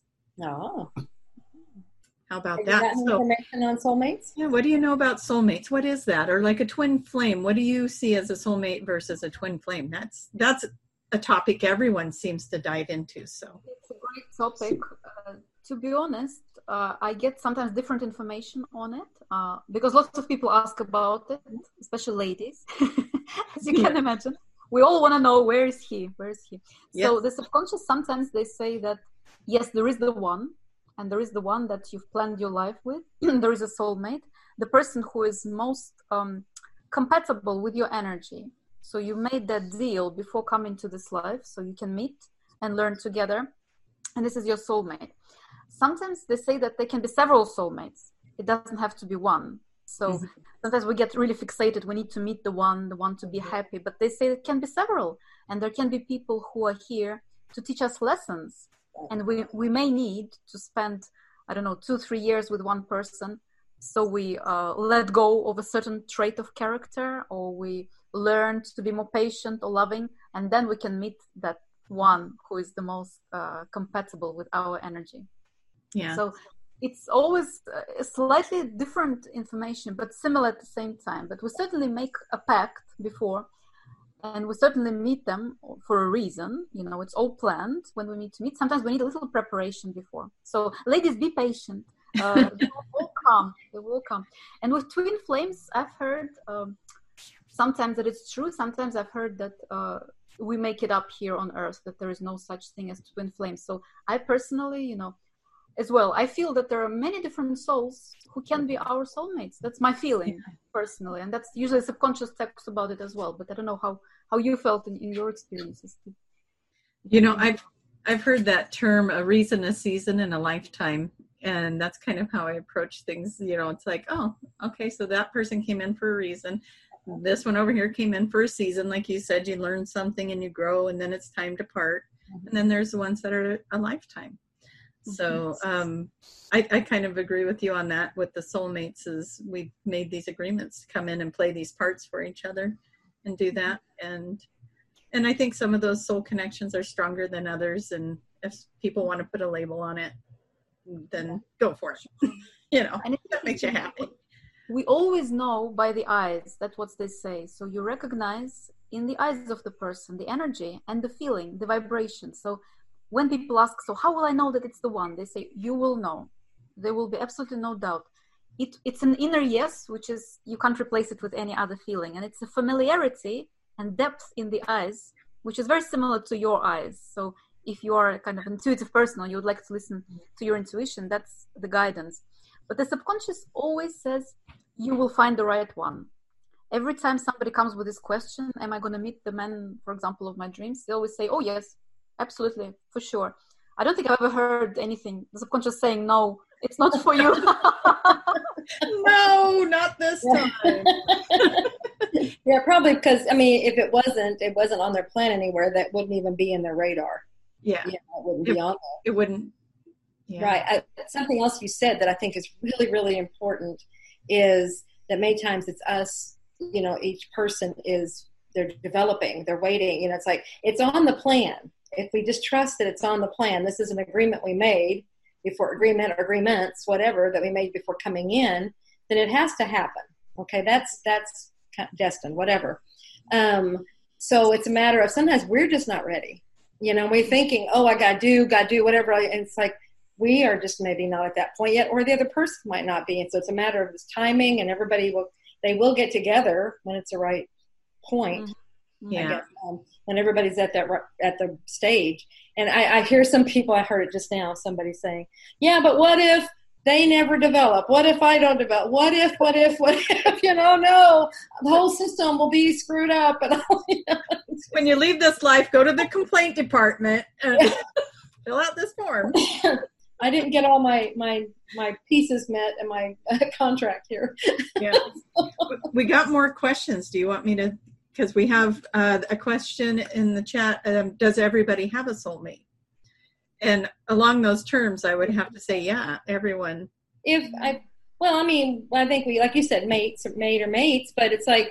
How about that? Information on soulmates? Yeah, what do you know about soulmates? What is that? Or like a twin flame, what do you see as a soulmate versus a twin flame? That's a topic everyone seems to dive into. So it's a great topic. To be honest, I get sometimes different information on it because lots of people ask about it, especially ladies, as you can imagine. We all want to know, where is he? Yes. So the subconscious, sometimes they say that, yes, there is the one. And there is the one that you've planned your life with. There is a soulmate, the person who is most compatible with your energy. So you made that deal before coming to this life, so you can meet and learn together. And this is your soulmate. Sometimes they say that there can be several soulmates. It doesn't have to be one. So sometimes we get really fixated. We need to meet the one to be happy. But they say it can be several. And there can be people who are here to teach us lessons. And we may need to spend, 2-3 years with one person. So we let go of a certain trait of character, or we learn to be more patient or loving. And then we can meet that one who is the most compatible with our energy. Yeah. So it's always slightly different information, but similar at the same time. But we certainly make a pact before. And we certainly meet them for a reason. You know, it's all planned when we need to meet. Sometimes we need a little preparation before. So ladies, be patient. They will come. They will come. And with twin flames, I've heard sometimes that it's true. Sometimes I've heard that we make it up here on Earth, that there is no such thing as twin flames. So I personally, as well. I feel that there are many different souls who can be our soulmates. That's my feeling personally, and that's usually subconscious talks about it as well. But I don't know how you felt in your experiences. You know, I've heard that term, a reason, a season, and a lifetime. And that's kind of how I approach things. You know, it's like, oh, okay, so that person came in for a reason. This one over here came in for a season. Like you said, you learn something and you grow, and then it's time to part. And then there's the ones that are a lifetime. So I kind of agree with you on that. With the soulmates, is we've made these agreements to come in and play these parts for each other and do that. And I think some of those soul connections are stronger than others. And if people want to put a label on it, then go for it. You know, and that makes you happy. We always know by the eyes. That's what they say. So you recognize in the eyes of the person the energy and the feeling, the vibration. So when people ask, so how will I know that it's the one? They say, you will know. There will be absolutely no doubt. It's an inner yes, which is, you can't replace it with any other feeling. And it's a familiarity and depth in the eyes, which is very similar to your eyes. So if you are a kind of intuitive person or you would like to listen to your intuition, that's the guidance. But the subconscious always says, you will find the right one. Every time somebody comes with this question, am I going to meet the man, for example, of my dreams? They always say, oh, yes, absolutely, for sure. I don't think I've ever heard anything, the subconscious saying, no, it's not for you. No, not this time. Yeah, probably because, I mean, if it wasn't on their plan anywhere, that wouldn't even be in their radar. Yeah. It wouldn't be on there. It wouldn't. Yeah. Right. Something else you said that I think is really, really important is that many times it's us, you know, each person they're developing, they're waiting, you know, it's like, it's on the plan. If we just trust that it's on the plan, this is an agreement we made before agreements, whatever, that we made before coming in, then it has to happen. Okay. That's destined, whatever. So it's a matter of, sometimes we're just not ready. You know, we're thinking, oh, I got to do whatever. And it's like, we are just maybe not at that point yet, or the other person might not be. And so it's a matter of this timing, and they will get together when it's the right point. Yeah. I guess, when everybody's at the stage. And I hear some people, I heard it just now, somebody saying, yeah, but what if they never develop? What if I don't develop? What if, you know, no, the whole system will be screwed up. And you know, when you leave this life, go to the complaint department and fill out this form. I didn't get all my pieces met in my contract here. Yeah. We got more questions. Do you want me to, because we have a question in the chat, does everybody have a soulmate? And along those terms, I would have to say, yeah, everyone. I think we, like you said, mate or mates, but it's like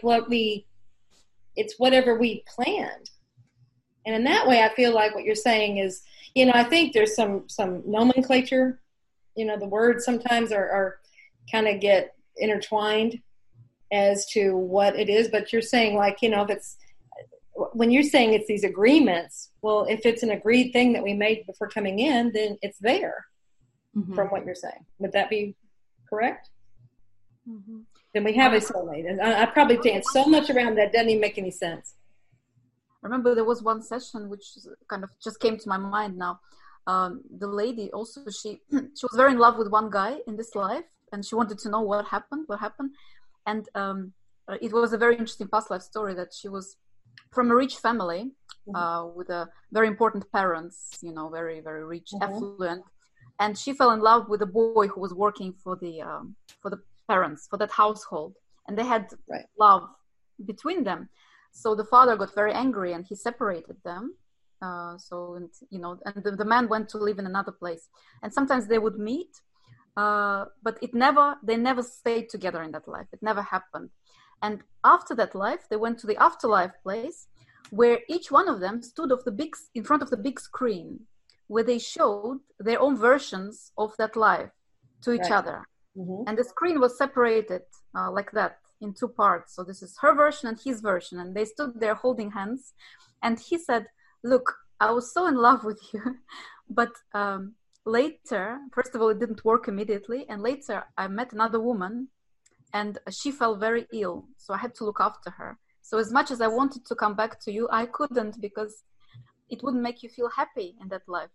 it's whatever we planned. And in that way, I feel like what you're saying is, you know, I think there's some nomenclature, you know, the words sometimes are kind of get intertwined as to what it is, but you're saying, like, you know, when you're saying it's these agreements, well, if it's an agreed thing that we made before coming in, then it's there from what you're saying. Would that be correct? Mm-hmm. Then we have a soulmate. And I probably dance so much around that doesn't even make any sense. I remember there was one session which kind of just came to my mind now. The lady also, she was very in love with one guy in this life, and she wanted to know what happened. And it was a very interesting past life story that she was from a rich family with a very important parents, you know, very, very rich, affluent. And she fell in love with a boy who was working for the parents, for that household. And they had love between them. So the father got very angry and he separated them. And the man went to live in another place. And sometimes they would meet, but they never stayed together in that life. It never happened. And after that life, they went to the afterlife place where each one of them stood in front of the big screen where they showed their own versions of that life to each other. Mm-hmm. And the screen was separated like that in two parts. So this is her version and his version. And they stood there holding hands. And he said, look, I was so in love with you. But later, first of all, it didn't work immediately. And later I met another woman and she fell very ill. So I had to look after her. So as much as I wanted to come back to you, I couldn't because it wouldn't make you feel happy in that life. And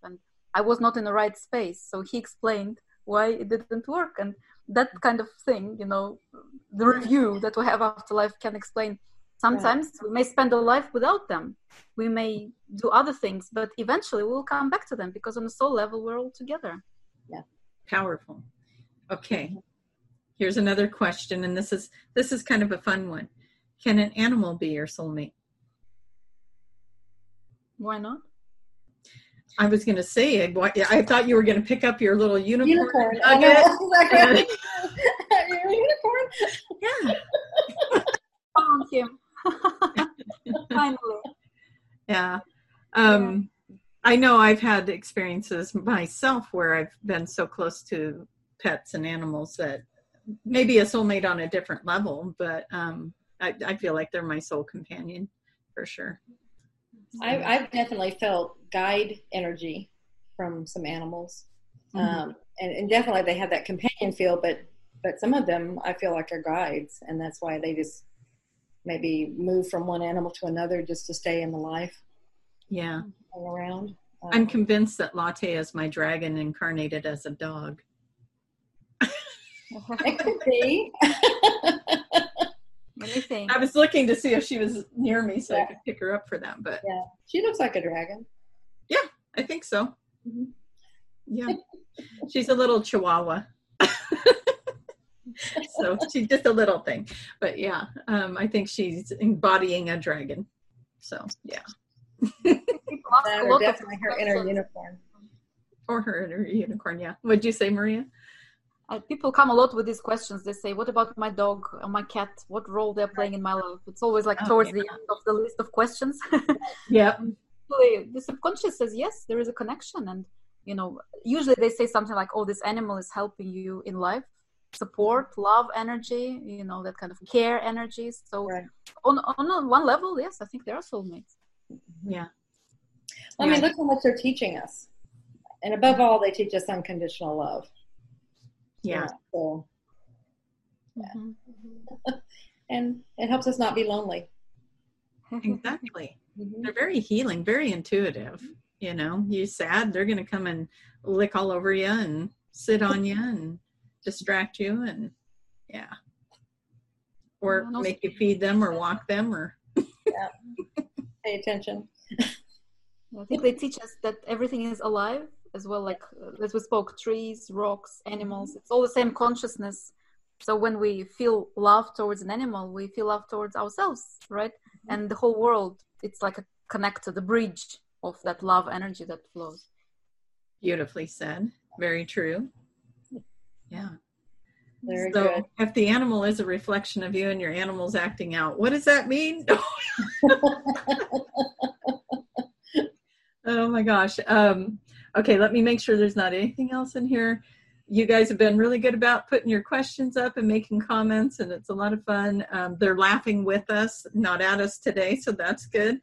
I was not in the right space. So he explained why it didn't work. And that kind of thing, the review that we have after life can explain. Sometimes we may spend a life without them. We may do other things, but eventually we'll come back to them because on the soul level, we're all together. Yeah. Powerful. Okay. Here's another question. And this is kind of a fun one. Can an animal be your soulmate? Why not? I was going to say, I thought you were going to pick up your little unicorn. I know. Exactly. You're a unicorn? Yeah. Found him. Finally. Yeah. I know I've had experiences myself where I've been so close to pets and animals that maybe a soulmate on a different level, but I feel like they're my soul companion for sure. I've definitely felt guide energy from some animals. And definitely they have that companion feel, but some of them I feel like are guides, and that's why they just maybe move from one animal to another just to stay in the life. Yeah. All around. I'm convinced that Latte is my dragon incarnated as a dog. It could be. Anything. I was looking to see if she was near me so I could pick her up for that, but yeah, she looks like a dragon. Yeah, I think so. Mm-hmm. Yeah, she's a little chihuahua. So she's just a little thing, but yeah, I think she's embodying a dragon. So yeah. Or definitely her inner unicorn. Or her inner unicorn, yeah. What'd you say, Maria? People come a lot with these questions. They say, what about my dog or my cat? What role they're playing in my life? It's always like towards the end of the list of questions. Yeah. The subconscious says, yes, there is a connection. And, usually they say something like, oh, this animal is helping you in life. Support, love energy, that kind of care energy. So on one level, yes, I think they are soulmates. Yeah. Well, I mean, look how much they're teaching us. And above all, they teach us unconditional love. Yeah. So, Mm-hmm. And it helps us not be lonely. Exactly. Mm-hmm. They're very healing, very intuitive. You're sad, they're going to come and lick all over you and sit on you and distract you and or make you feed them or walk them or pay attention. I think they teach us that everything is alive as well, like as we spoke, trees, rocks, animals, it's all the same consciousness. So when we feel love towards an animal, we feel love towards ourselves, right? Mm-hmm. And the whole world, it's like a connector, the bridge of that love energy that flows. Beautifully said. Very true. Yeah. Very so good. If the animal is a reflection of you and your animal's acting out, what does that mean? Oh my gosh. Okay, let me make sure there's not anything else in here. You guys have been really good about putting your questions up and making comments, and it's a lot of fun. They're laughing with us, not at us today, so that's good.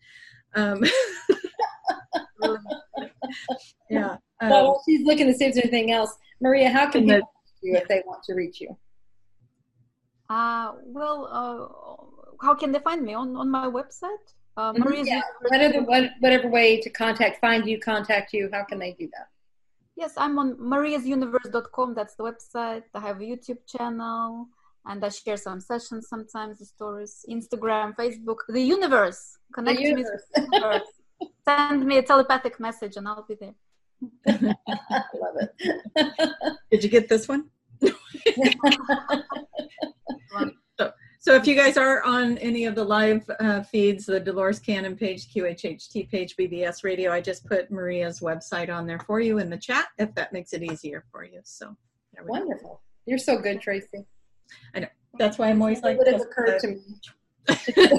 Yeah. Well, she's looking to see if there's anything else. Maria, how can people reach you if they want to reach you? How can they find me? On my website? Maria's whatever way to find you, contact you, how can they do that? Yes, I'm on mariasuniverse.com. That's the website. I have a YouTube channel, and I share some sessions sometimes, the stories, Instagram, Facebook, the universe. Connect me to the universe. Send me a telepathic message, and I'll be there. I love it. Did you get this one? So if you guys are on any of the live feeds, the Dolores Cannon page, QHHT page, BBS Radio, I just put Maria's website on there for you in the chat if that makes it easier for you. So wonderful. Go. You're so good, Tracy. I know. That's why I'm always like, it would have occurred to me.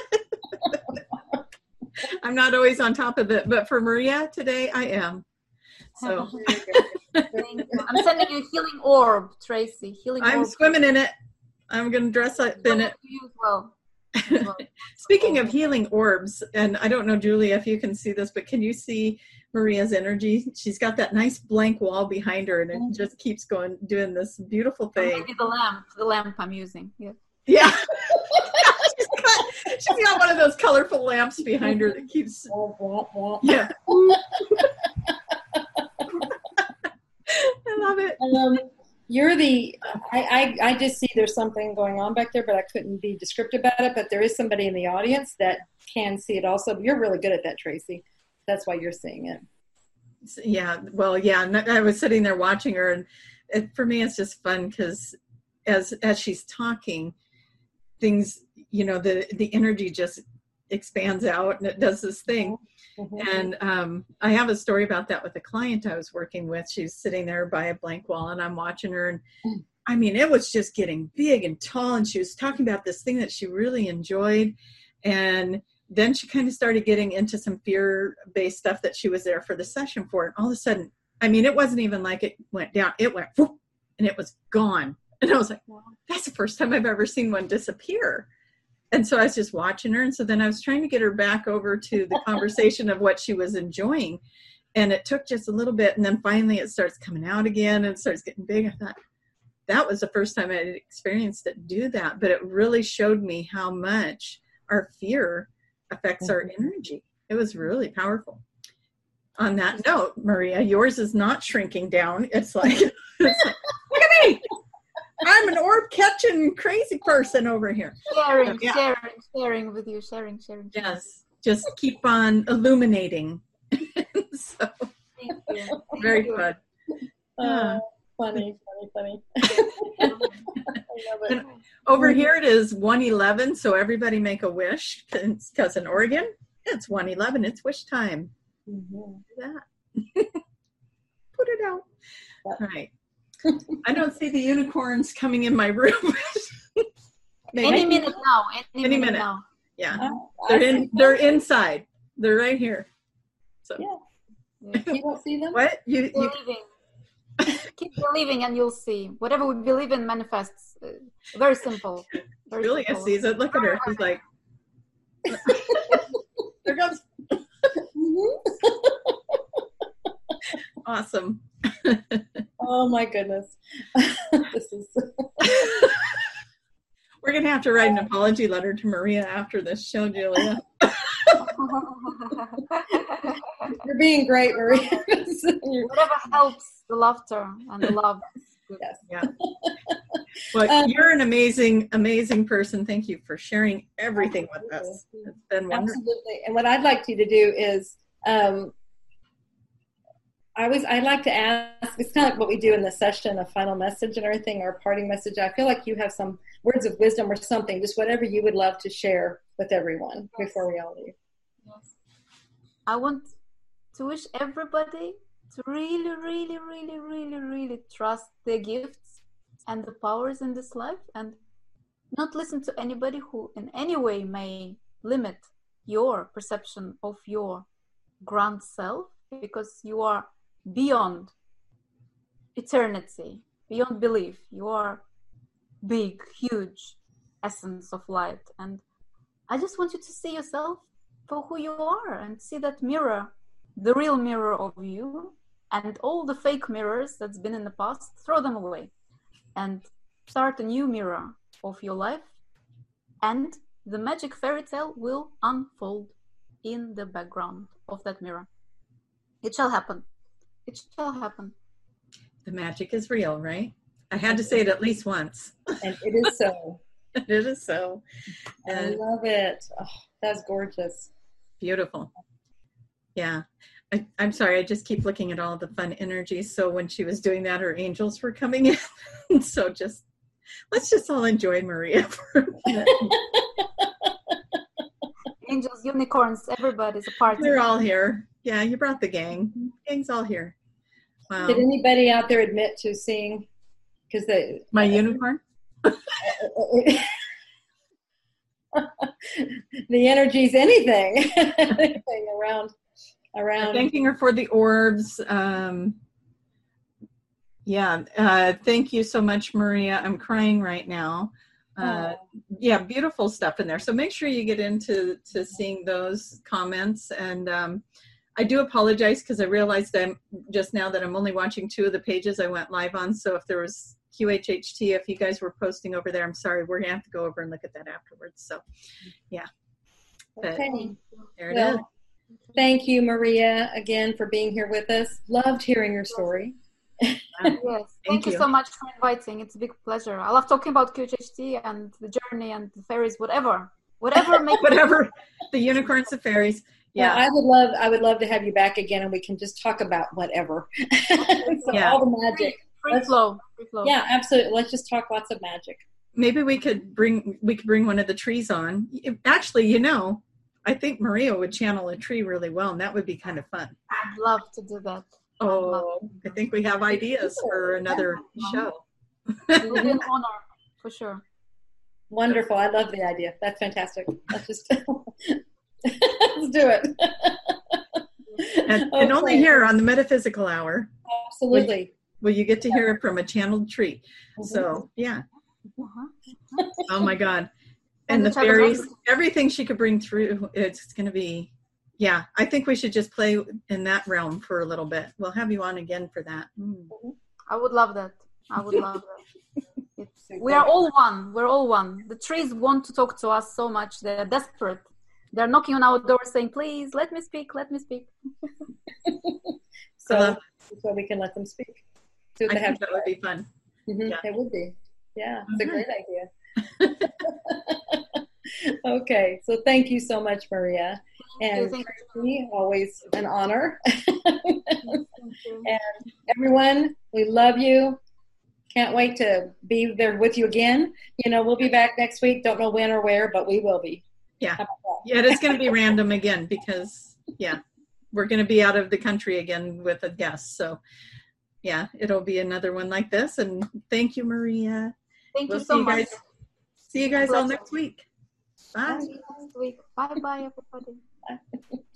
I'm not always on top of it, but for Maria today, I am. So I'm sending you a healing orb, Tracy. I'm swimming in it. I'm going to dress up in it. Well. Speaking of healing orbs, and I don't know, Julia, if you can see this, but can you see Maria's energy? She's got that nice blank wall behind her, and it just keeps doing this beautiful thing. Maybe the lamp I'm using. Yeah. Yeah. she's got one of those colorful lamps behind her that keeps. Yeah. love it. You're I just see there's something going on back there, but I couldn't be descriptive about it. But there is somebody in the audience that can see it also. You're really good at that, Tracy. That's why you're seeing it. Yeah. Well, yeah. And I was sitting there watching her, and for me, it's just fun because as she's talking, things, the energy just expands out and it does this thing. Mm-hmm. And I have a story about that with a client I was working with. She's sitting there by a blank wall and I'm watching her, and I mean, it was just getting big and tall, and she was talking about this thing that she really enjoyed. And then she kind of started getting into some fear-based stuff that she was there for the session for. And all of a sudden, I mean, it wasn't even like it went down. It went whoop, and it was gone. And I was like, wow, that's the first time I've ever seen one disappear. And so I was just watching her. And so then I was trying to get her back over to the conversation of what she was enjoying. And it took just a little bit. And then finally it starts coming out again and it starts getting big. I thought that was the first time I had experienced it do that. But it really showed me how much our fear affects our energy. It was really powerful. On that note, Maria, yours is not shrinking down. It's like, look at me. I'm an orb catching crazy person over here. Sharing with you, sharing. Yes, just keep on illuminating. So, very fun. Funny. I love it. Over here it is 1:11, so everybody make a wish, because in Oregon, it's 1:11. It's wish time. Mm-hmm. Do that. Put it out. All right. I don't see the unicorns coming in my room. Any minute now. Any minute now. Yeah. They're inside. They're right here. So yeah. You don't see them? What? You Keep believing and you'll see. Whatever we believe in manifests. Very simple. Julia sees it. Look at her. She's like, there goes. Awesome. Oh my goodness. This is We're going to have to write an apology letter to Maria after this show, Julia. You're being great, Maria. Whatever helps the laughter and the love. Yes. Yeah. Well, you're an amazing, amazing person. Thank you for sharing everything with us. It's been wonderful. Absolutely. And what I'd like you to do is, I'd like to ask, it's kind of like what we do in the session, a final message and everything, or a parting message. I feel like you have some words of wisdom or something, just whatever you would love to share with everyone before we all leave. Yes. I want to wish everybody to really, really, really, really, really trust their gifts and the powers in this life, and not listen to anybody who in any way may limit your perception of your grand self, because you are beyond eternity, beyond belief. You are big, huge essence of light. And I just want you to see yourself for who you are and see that mirror, the real mirror of you, and all the fake mirrors that's been in the past, throw them away and start a new mirror of your life. And the magic fairy tale will unfold in the background of that mirror. It shall happen. It shall happen. The magic is real, right? I had to say it at least once. And it is so. It is so. I love it. Oh, that's gorgeous. Beautiful. Yeah. I'm sorry. I just keep looking at all the fun energy. So when she was doing that, her angels were coming in. So let's just all enjoy Maria for a minute. Angels, unicorns, everybody's a party. They're all here. Yeah, you brought the gang. Gang's all here. Wow. Did anybody out there admit to seeing? My unicorn? The energy's anything. Anything around. I'm thanking her for the orbs. Thank you so much, Maria. I'm crying right now. Yeah, beautiful stuff in there. So make sure you get into seeing those comments. And I do apologize because I realized just now that I'm only watching 2 of the pages I went live on. So if there was QHHT, if you guys were posting over there, I'm sorry. We're going to have to go over and look at that afterwards. So, yeah. Okay. There it is. Thank you, Maria, again for being here with us. Loved hearing your story. Yes, thank you so much for inviting. It's a big pleasure. I love talking about QHHT and the journey and the fairies, whatever makes whatever, the unicorns, the fairies. Yeah, well, I would love to have you back again, and we can just talk about whatever. So all the magic, free flow. Yeah, absolutely. Let's just talk lots of magic. Maybe we could bring one of the trees on. Actually, I think Maria would channel a tree really well, and that would be kind of fun. I'd love to do that. Oh, I think we have ideas for another show. It would be an honor, for sure. Wonderful. I love the idea. That's fantastic. Let's just let's do it. And only here on the Metaphysical Hour. Absolutely. Will you get to hear it from a channeled tree. So, yeah. Oh, my God. And the fairies, everything she could bring through, it's going to be, yeah, I think we should just play in that realm for a little bit. We'll have you on again for that. I would love that. We are all one. We're all one. The trees want to talk to us so much. They're desperate. They're knocking on our door saying, please, let me speak. So we can let them speak. I think that would be fun. Yeah. It would be. Yeah, it's a great idea. Okay, so thank you so much, Maria. And Tracy, always an honor. And everyone, we love you. Can't wait to be there with you again. We'll be back next week. Don't know when or where, but we will be. Yeah. Yeah, it's going to be random again because, we're going to be out of the country again with a guest. So, it'll be another one like this. And thank you, Maria. Thank you so much. See you guys all next week. Bye. Bye, everybody. Bye.